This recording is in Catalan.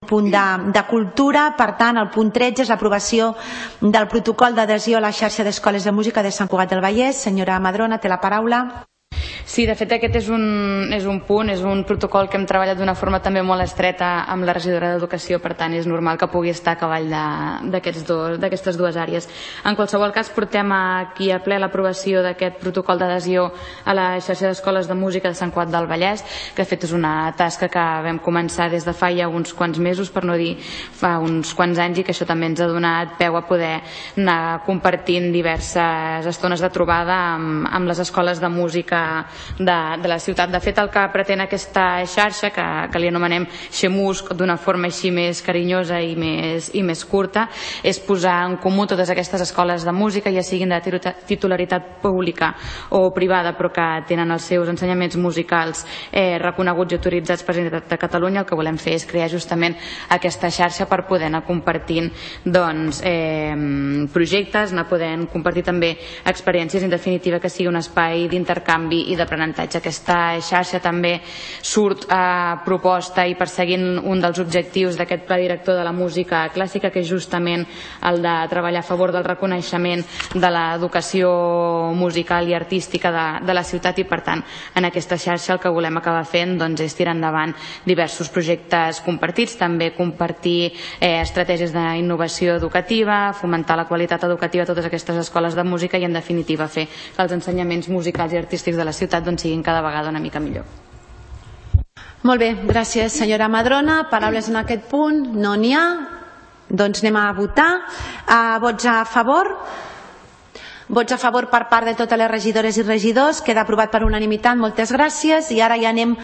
punt de cultura. Per tant, el punt 13 és l'aprovació del protocol d'adhesió a la xarxa d'escoles de música de Sant Cugat del Vallès. Senyora Madrona, té la paraula. Sí, de fet aquest és un punt, és un protocol que hem treballat d'una forma també molt estreta amb la regidora d'Educació, per tant és normal que pugui estar a cavall d'aquestes dues àrees. En qualsevol cas, portem aquí a ple l'aprovació d'aquest protocol d'adhesió a la xarxa d'escoles de música de Sant Cugat del Vallès, que de fet és una tasca que vam començar des de fa ja uns quants mesos, per no dir fa uns quants anys, i que això també ens ha donat peu a poder anar compartint diverses estones de trobada amb les escoles de música de la ciutat. De fet, el que pretén aquesta xarxa, que li anomenem Xemusc d'una forma així més carinyosa i més curta, és posar en comú totes aquestes escoles de música, ja siguin de titularitat pública o privada, però que tenen els seus ensenyaments musicals reconeguts i autoritzats per la Generalitat de Catalunya. El que volem fer és crear justament aquesta xarxa per poder anar compartint projectes, anar podent compartir també experiències, en definitiva que sigui un espai d'intercanvi i d'aprenentatge. Aquesta xarxa també surt a proposta i perseguint un dels objectius d'aquest pla director de la música clàssica, que és justament el de treballar a favor del reconeixement de l'educació musical i artística de la ciutat, i per tant en aquesta xarxa el que volem acabar fent és tirar endavant diversos projectes compartits, també compartir estratègies d'innovació educativa, fomentar la qualitat educativa a totes aquestes escoles de música i en definitiva fer que els ensenyaments musicals i artístics de la ciutat siguin cada vegada una mica millor. Molt bé, gràcies senyora Madrona. Paraules en aquest punt? No n'hi ha. Doncs anem a votar. Vots a favor? Vots a favor per part de totes les regidores i regidors. Queda aprovat per unanimitat. Moltes gràcies. I ara ja anem